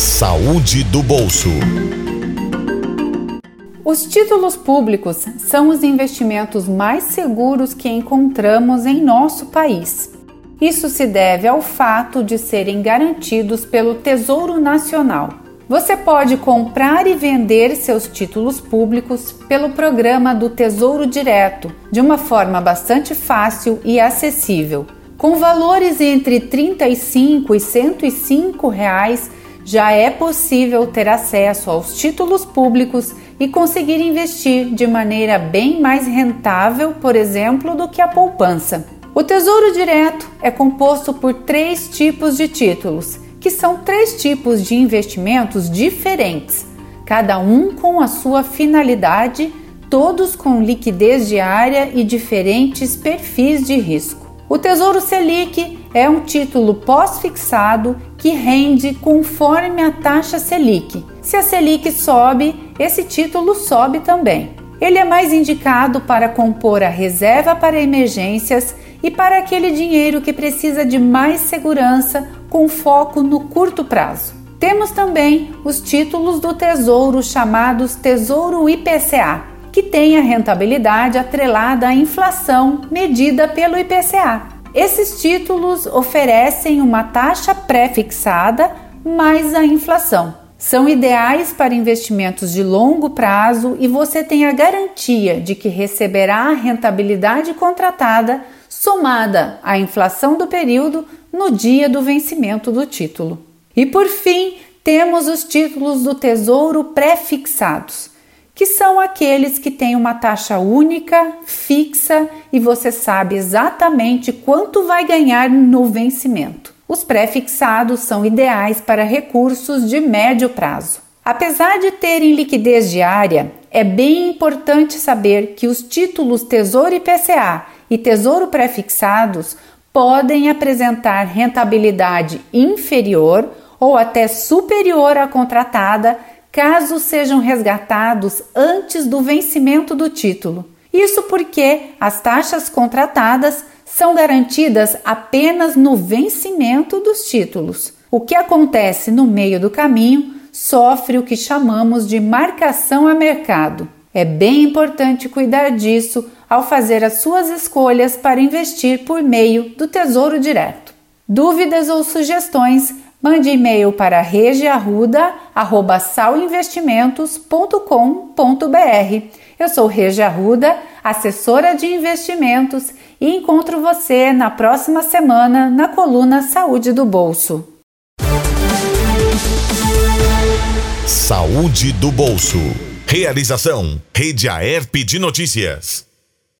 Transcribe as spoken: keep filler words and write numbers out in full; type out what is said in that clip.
Saúde do bolso. Os títulos públicos são os investimentos mais seguros que encontramos em nosso país. Isso se deve ao fato de serem garantidos pelo Tesouro Nacional. Você pode comprar e vender seus títulos públicos pelo programa do Tesouro Direto, de uma forma bastante fácil e acessível. Com valores entre trinta e cinco e cento e cinco reais, já é possível ter acesso aos títulos públicos e conseguir investir de maneira bem mais rentável, por exemplo, do que a poupança. O Tesouro Direto é composto por três tipos de títulos, que são três tipos de investimentos diferentes, cada um com a sua finalidade, todos com liquidez diária e diferentes perfis de risco. O Tesouro Selic é um título pós-fixado que rende conforme a taxa Selic. Se a Selic sobe, esse título sobe também. Ele é mais indicado para compor a reserva para emergências e para aquele dinheiro que precisa de mais segurança com foco no curto prazo. Temos também os títulos do Tesouro chamados Tesouro I P C A, que tem a rentabilidade atrelada à inflação medida pelo I P C A. Esses títulos oferecem uma taxa pré-fixada mais a inflação. São ideais para investimentos de longo prazo e você tem a garantia de que receberá a rentabilidade contratada somada à inflação do período no dia do vencimento do título. E por fim, temos os títulos do Tesouro pré-fixados, que são aqueles que têm uma taxa única, fixa e você sabe exatamente quanto vai ganhar no vencimento. Os pré-fixados são ideais para recursos de médio prazo. Apesar de terem liquidez diária, é bem importante saber que os títulos Tesouro I P C A e Tesouro pré-fixados podem apresentar rentabilidade inferior ou até superior à contratada caso sejam resgatados antes do vencimento do título. Isso porque as taxas contratadas são garantidas apenas no vencimento dos títulos. O que acontece no meio do caminho sofre o que chamamos de marcação a mercado. É bem importante cuidar disso ao fazer as suas escolhas para investir por meio do Tesouro Direto. Dúvidas ou sugestões? Mande e-mail para regiarruda arroba salinvestimentos ponto com ponto br. Eu sou Regi Arruda, assessora de investimentos, e encontro você na próxima semana na coluna Saúde do Bolso. Saúde do Bolso. Realização: Rede Aerp de Notícias.